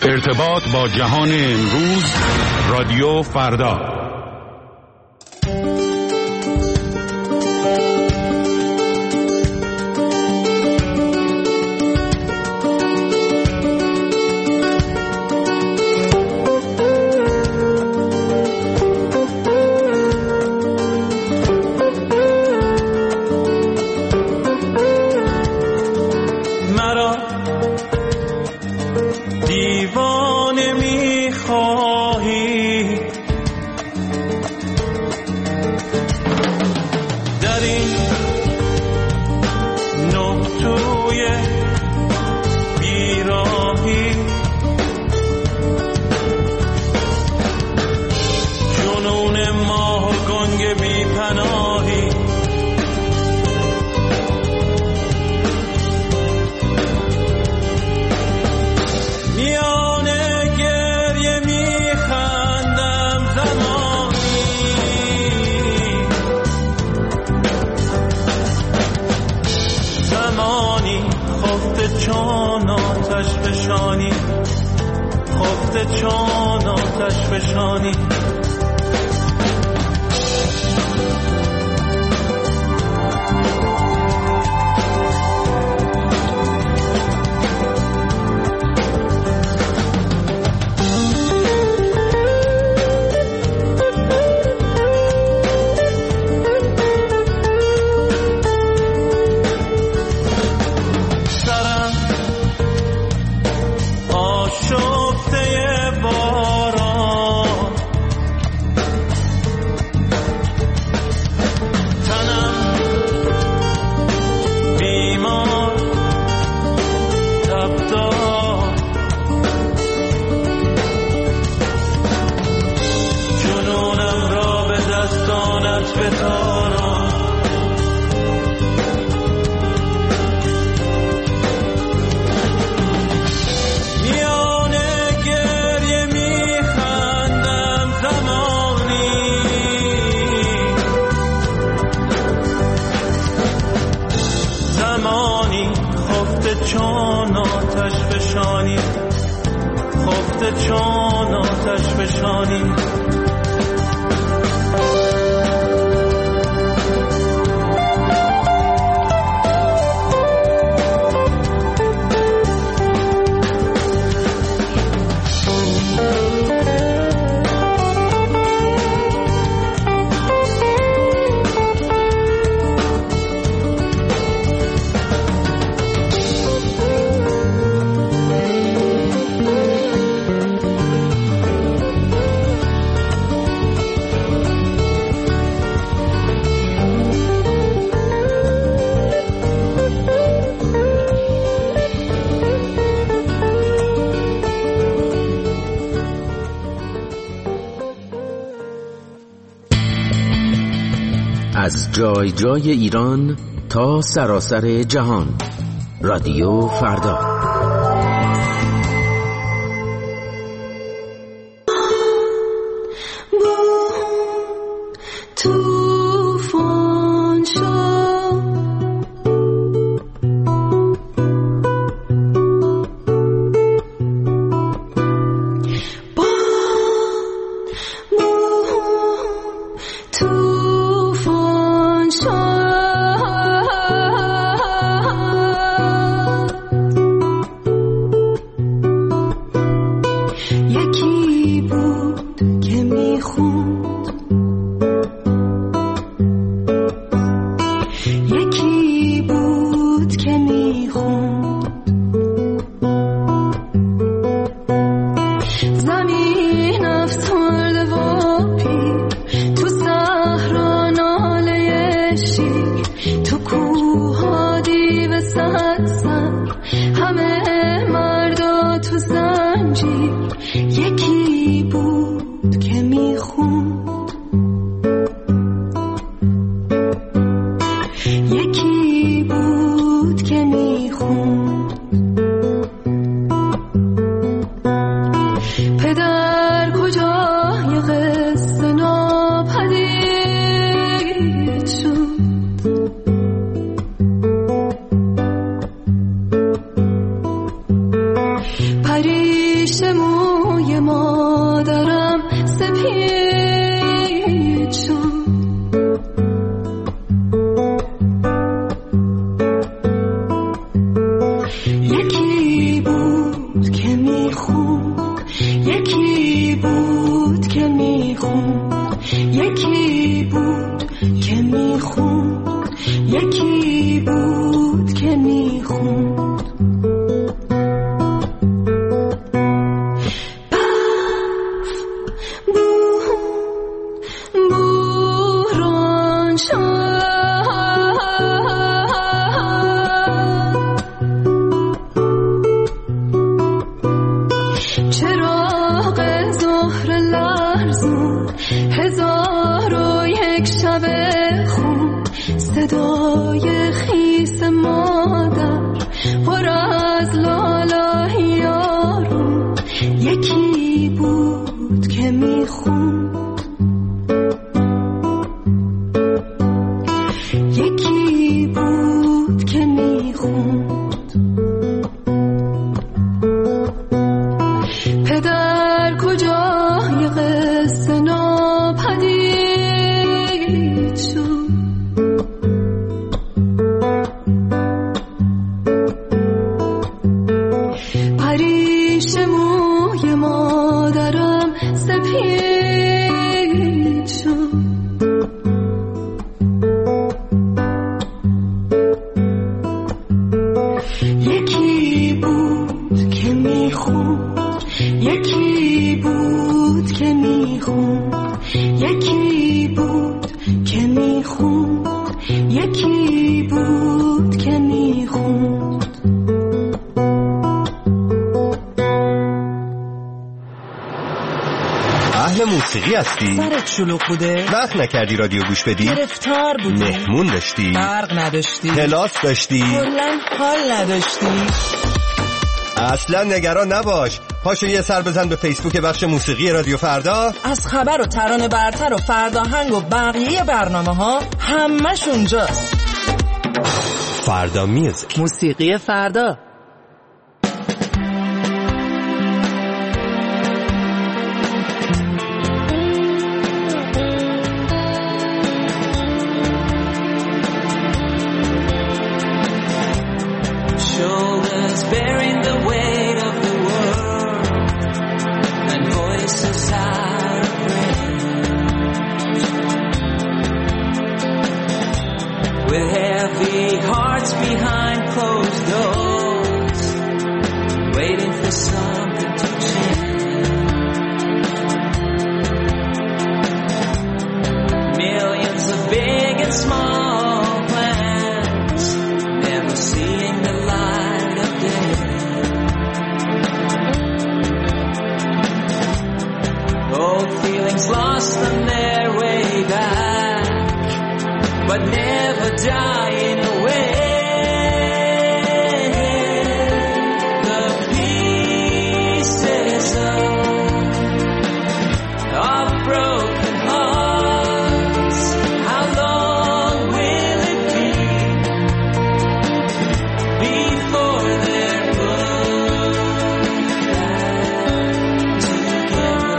ارتباط با جهان امروز، رادیو فردا. از جای جای ایران تا سراسر جهان، رادیو فردا. پریش موی مادرم سپید شد. یکی بود که میخوند، یکی بود که میخوند، یکی بود که میخوند، یکی بود که میخوند. صدای خیس مادر پر از لالای یارو، یکی بود که میخوند، یکی بود که میخوند. پدر کجای قصه ناپدید شد. پریش موی مادرم سپید شد. یکی بود که میخوند، یکی بود که میخوند، یکی بود که میخوند، یکی بود که میخوند. اهل موسیقی هستی؟ سرت شلوغ بوده؟ وقت نکردی رادیو گوش بدی؟ گرفتار بودی؟ مهمون داشتی؟ برق نداشتی؟ کلاس داشتی؟ کلاً حال نداشتی؟ اصلا نگران نباش، پاشو یه سر بزن به فیسبوک بخش موسیقی رادیو فردا. از خبر و ترانه برتر و فرداهنگ و بقیه برنامه ها همش اونجاست. فردا میوزیک، موسیقی فردا. With heavy hearts behind closed doors, waiting for something to change. Millions of big and small plans, never seeing the light of day. Old feelings lost on their way back, but never dying away. The pieces of broken hearts. How long will it be before they're put back together?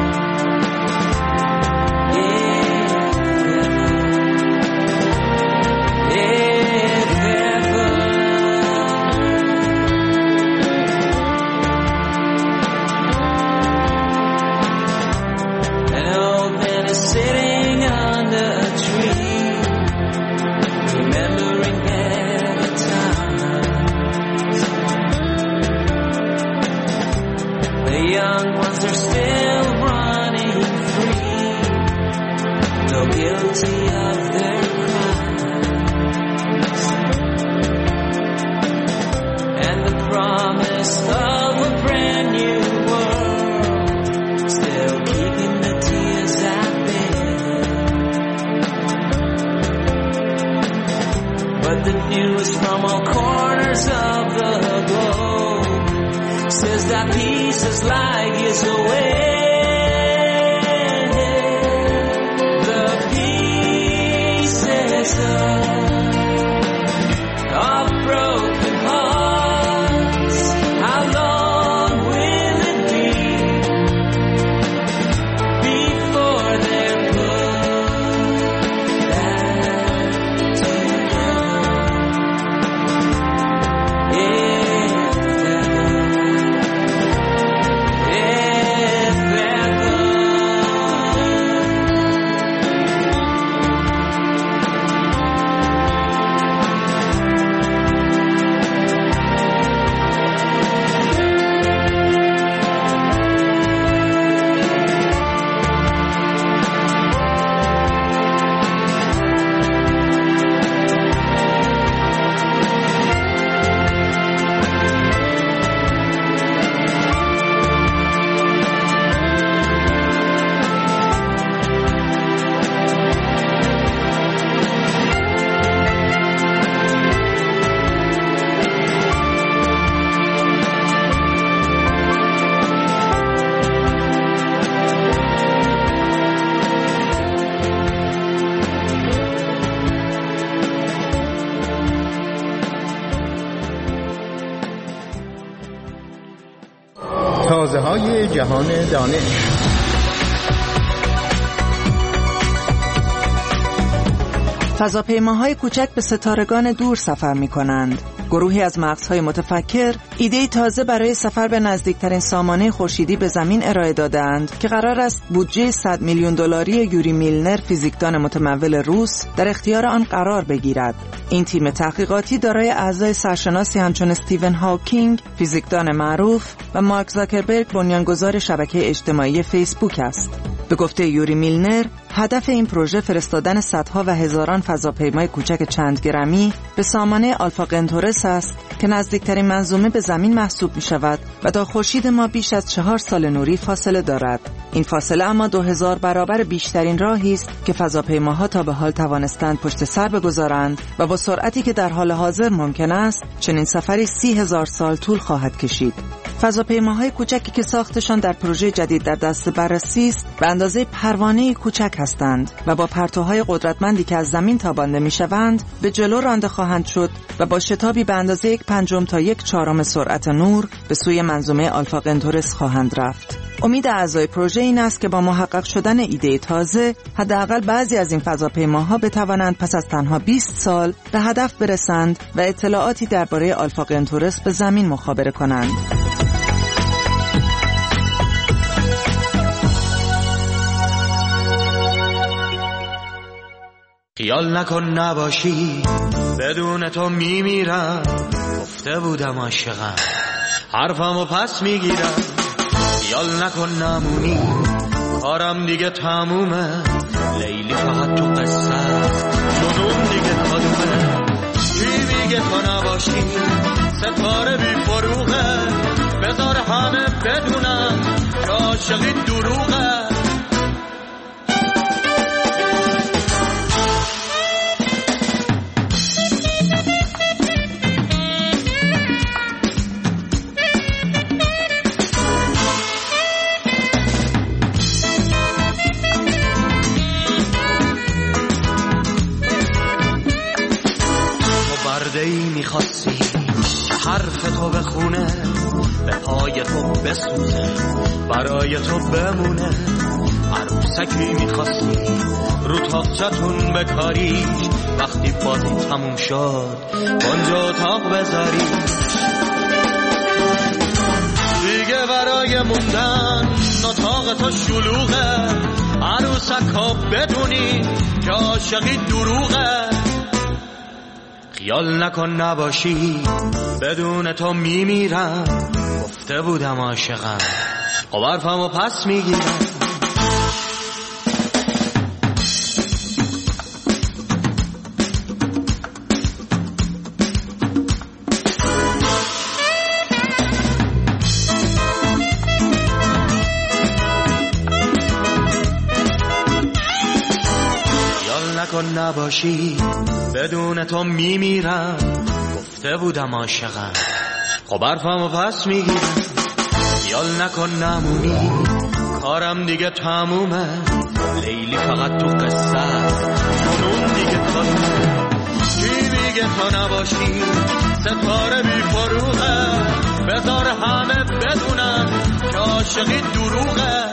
Guilty of their crimes, and the promise of a brand new world, still keeping the tears at bay. But the news from all corners of the globe says that peace is like years away. Of broken hearts, how long will it تازه‌های جهان دانش. فضاپیماهای کوچک به ستارگان دور سفر می‌کنند. گروهی از مغزهای متفکر ایده تازه برای سفر به نزدیکترین سامانه خورشیدی به زمین ارائه دادند که قرار است بودجه 100 میلیون دلاری یوری میلنر، فیزیکدان متمول روس، در اختیار آن قرار بگیرد. این تیم تحقیقاتی دارای اعضای سرشناسی همچون استیون هاکینگ، فیزیکدان معروف، و مارک زاکربرگ، بنیانگذار شبکه اجتماعی فیسبوک است. به گفته یوری میلنر، هدف این پروژه فرستادن صدها و هزاران فضاپیمای کوچک چند گرمی به سامانه آلفا قنتورس است که نزدیکترین منظومه به زمین محسوب می شود و تا خورشید ما بیش از 4 سال نوری فاصله دارد. این فاصله اما 2000 برابر بیشترین راهی است که فضاپیماها تا به حال توانستند پشت سر بگذارند و با سرعتی که در حال حاضر ممکن است چنین سفری 30,000 سال طول خواهد کشید. فضاپیماهای کوچکی که ساختشان در پروژه جدید در دست بررسی است به اندازه پروانه کوچک هستند و با پرتوهای قدرتمندی که از زمین تابانده میشوند به جلو رانده خواهند شد و با شتابی به اندازه 1/5 تا 1/4 سرعت نور به سوی منظومه آلفا قنتورس خواهند رفت. امید اعضای پروژه این است که با محقق شدن ایده تازه حداقل بعضی از این فضاپیماها بتوانند پس از تنها 20 سال به هدف برسند و اطلاعاتی درباره آلفا قنتورس به زمین مخابره کنند. خیال نکن نباشی، بدون تو میمیرم. گفته بودم عاشقم، حرفمو پس میگیرم. خیال نکن نمونی، کارم دیگه تمومه. لیلی فقط تو قصه، جنون دیگه کدومه. کی میگه تو نباشی، ستاره بی فروغه. بذار همه بدونم که عاشقی دروغه. میخواستی که حرف تو بخونه، به پای تو بسوزه، برای تو بمونه. عروسکی میخواستی رو تاقچتون بکاریش، وقتی بازی تموم شد اونجا اتاق بذاری. دیگه برای موندن اتاق تو شلوغه. عروسکا بدونی که عاشقی دروغه. خیال نکن نباشی، بدون تو میمیرم. گفته بودم عاشقم، خب حرفمو پس میگیرم. خیال نکن نباشی، بدون تو میمیرم. گفته بودم عاشقم، خب حرفمو پس میگیرم. خیال نکن نمونی، کارم دیگه تمومه. لیلی فقط تو قصه، جنون دیگه کدومه. کی میگه تو نباشی، ستاره بی فروغه. بذار همه بدونن که عاشقی دروغه.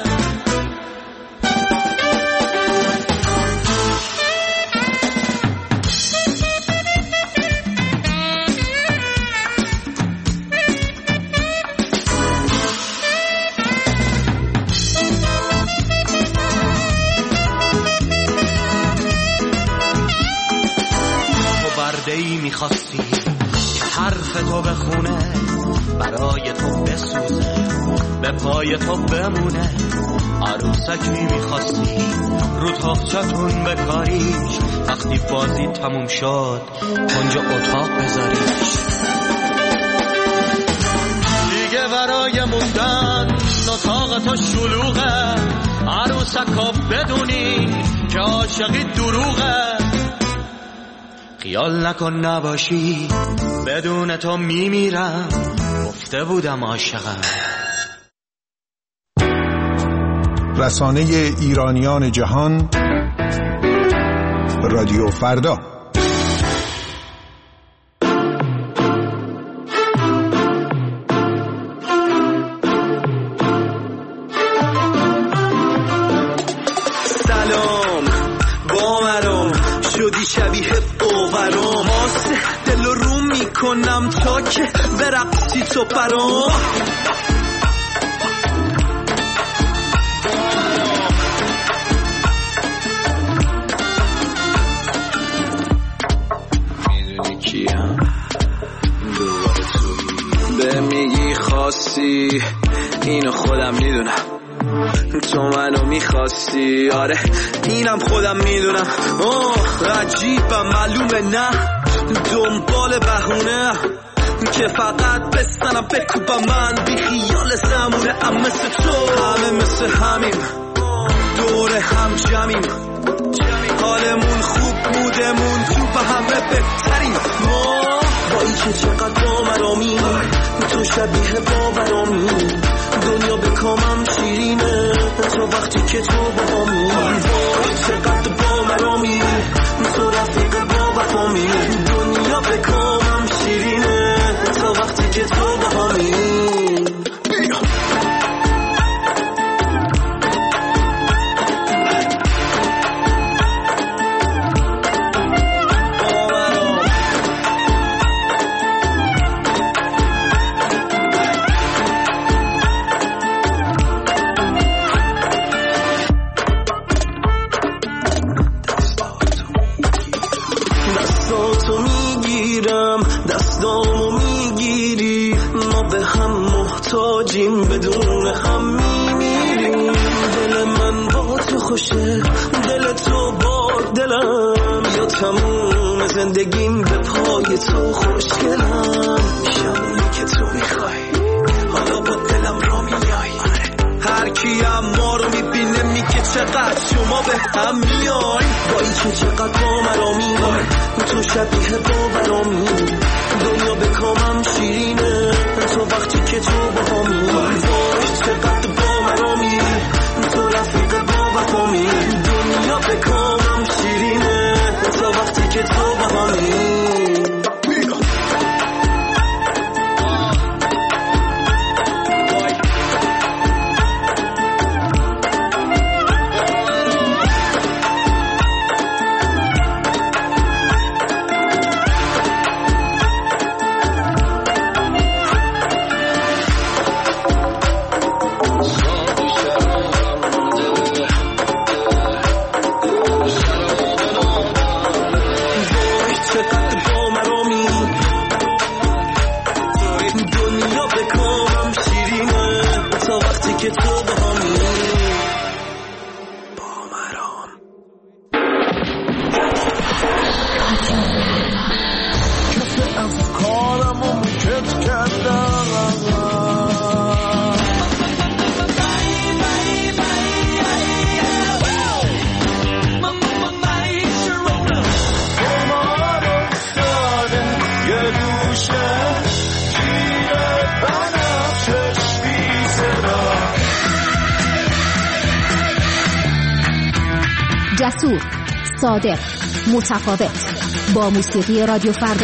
میخواستی که حرف تو بخونه، برای تو بسوزه، به پای تو بمونه. عروسکی میخواستی رو تاقچتون بکاریش، وقتی بازی تموم شد اونجا اتاق بذاریش. دیگه برای موندن اتاق تو شلوغه. عروسکا بدونی که عاشقی دروغه. خیال نکن نباشی، بدون تو میمیرم. گفته بودم عاشقم. رسانه ایرانیان جهان، رادیو فردا. شبیه باورام آسه دل رو میکنم تا که برقصی تو برام میدونی کیم دوباره تویی به میگی خواستی اینو خودم میدونم تو منو میخواستی آره اینم خودم میدونم عجیبم معلومه نه دنبال بهونه که فقط بستنم بکوبم من بی خیال زمونه ام مثل تو همه مثل همیم دور هم جمعیم حالمون خوب بودمون تو به همه بهتریم ما با این که چقدر باورامی تو شبیه باورامی دنیا به کامم شیرینه تا وقتی که تو با همی وای چقدر باورامی تو رفیق با وفامی دنیا به کامم شیرینه تا وقتی که تو با همی دستامو میگیری ما به هم محتاجیم بدون هم میمیریم دل من با تو خوشه دل تو با دلم یا تموم زندگیم به پای تو خوشگلم شمونی که تو میخوای حالا با دلم را میای هر کی ما رو میبینه میگه چقدر شما به هم میای با این که چقدر با مرا میای تو شبیه باورامی دنیا به کامم شیرینه تو وقتی که تو با همی وای چقدر باورامی تو رفیق با وفامی دنیا به کامم شیرینه تا وقتی که تو با همی جسور، صادق، متفاوت با موسیقی رادیو فردا.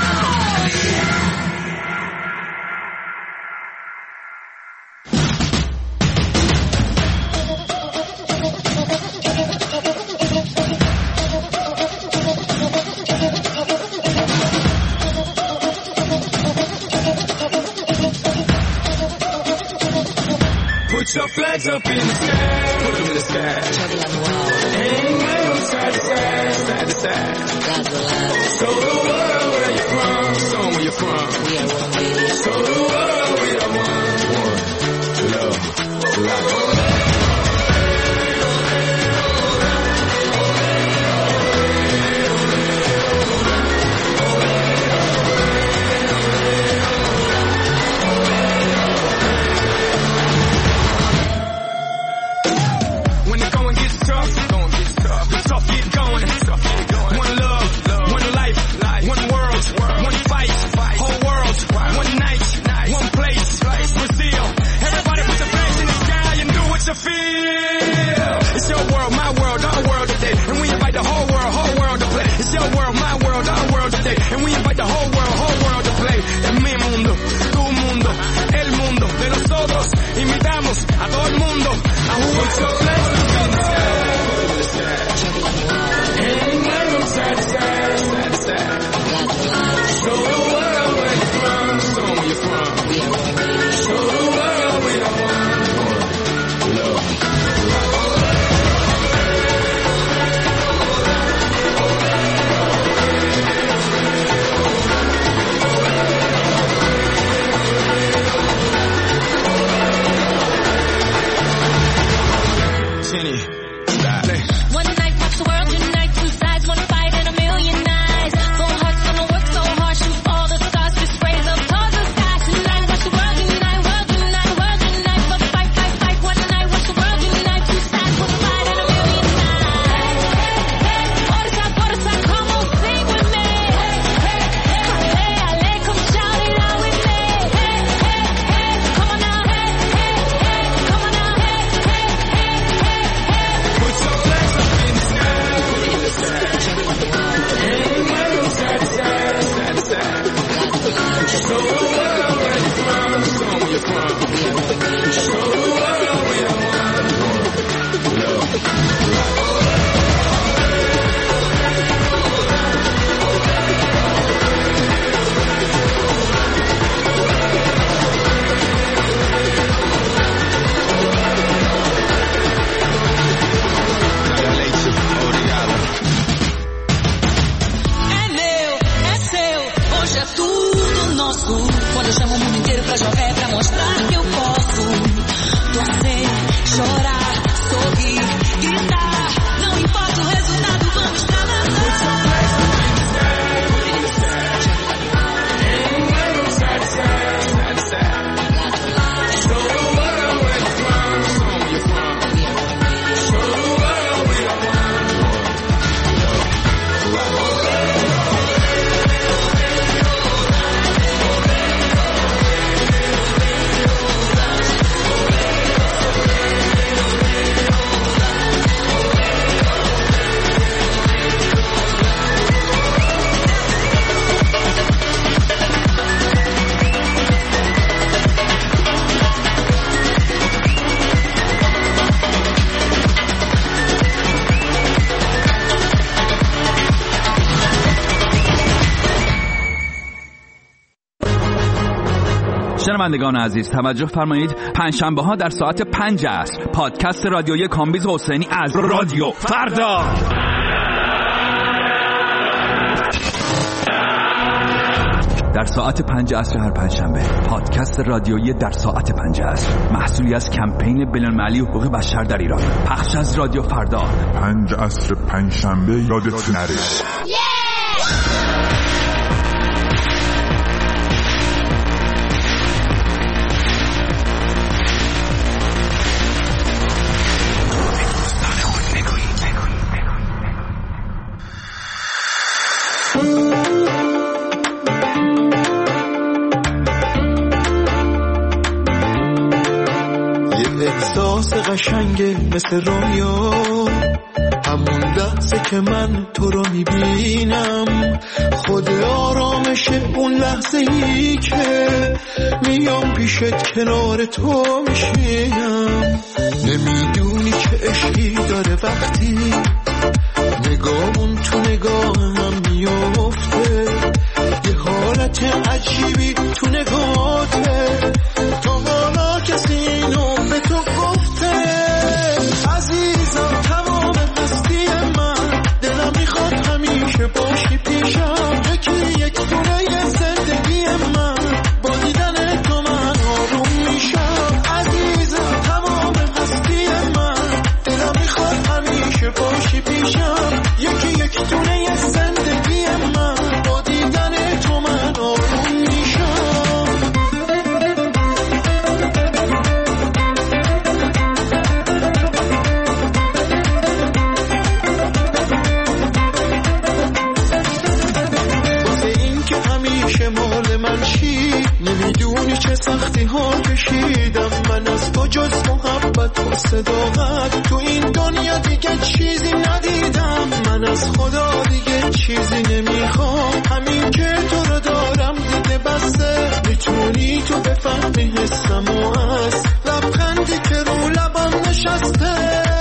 Put your flags up in the sky, put them in the sky. Hang them side to side, side to side. Show the world where you're from, show them where you're from. We are one, baby. Show the world we are one. Love, life. And we invite the whole world to play. Es mi mundo, tu mundo, el mundo de nosotros. Invitamos a todo el mundo a jugar. Put your flags up in the sky. Hang them side to side. Quando eu chamo o mundo inteiro pra jogar é pra mostrar que eu posso torcer, chorar, sorrir, gritar. Não importa o resultado, vamos pra شنوندگان عزیز توجه فرمایید. پنجشنبه ها در ساعت 5 عصر پادکست رادیویی کامبیز حسینی از رادیو فردا در ساعت 5 عصر هر پنجشنبه. پادکست رادیویی در ساعت 5 عصر محصولی از کمپین بین‌المللی حقوق بشر در ایران. پخش از رادیو فردا. 5 عصر پنجشنبه یادت نره. قشنگه مثل رویا، همون لحظه که من تو رو میبینم، خود آرامشه اون لحظه ای که میام پیشت کنار تو میشینم. نمیدونی چه عشقی داره وقتی نگاهمون تو نگاه هم میفته، یه حالت عجیبی تو نگاهته. تو حالا کسی اینو به تو گفته؟ عزیزم تمام هستی من، دلم میخواد همیشه باشی پیشم. یکی یک دونه زندگی من، با دیدن تو من آروم میشم. عزیزم تمام هستی من، دلم میخواد همیشه باشی پیشم. یکی یک دونه زندگی من، با دیدن تو من آروم میشم. نمیدونی چه سختی ها کشیدم من از تو، جز محبت و صداقت تو این دنیا دیگه چیزی ندیدم. من از خدا دیگه چیزی نمیخوام، همین که تو رو دارم دیگه بسته. میتونی تو بفهمی حسم و از لبخندی که رو لبم نشسته.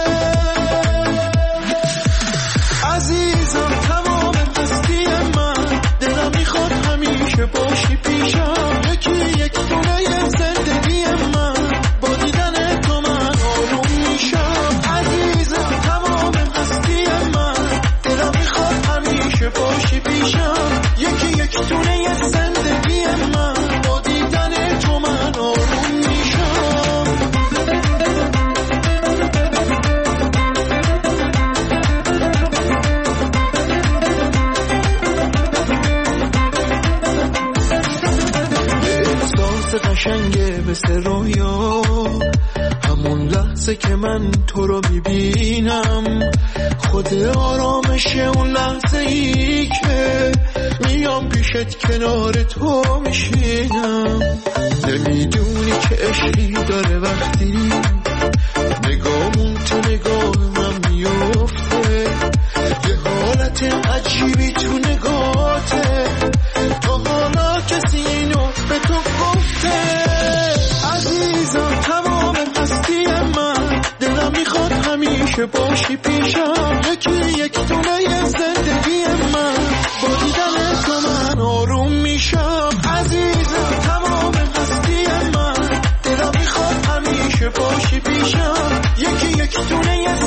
عزیزم تمام هستی من، دلم میخواد همیشه باشی پیشم. یکی یک دونه زندگی من، با دیدن تو من آروم میشم. عزیزم تمام هستی من، دلم میخواد همیشه باشی پیشم. یکی یک دونه زندگی من، با دیدن تو من آروم میشم. قشنگه مثل رویا، همون لحظه که من تو رو میبینم، خود آرامشه اون لحظه ای که میام پیشت کنار تو میشینم. نمیدونی چه عشقی داره وقتی نگاهمون تو نگاه من میفته، یه حالت عجیبی تو نگاهته. تو حالا کسی اینو به تو گفته؟ عزیزم همیشه باشی پیشم. یکی یک دونه زندگی من، با دیدن تو من آروم میشم. عزیزم تمام هستی من، دلم میخواد همیشه باشی پیشم. یکی یک دونه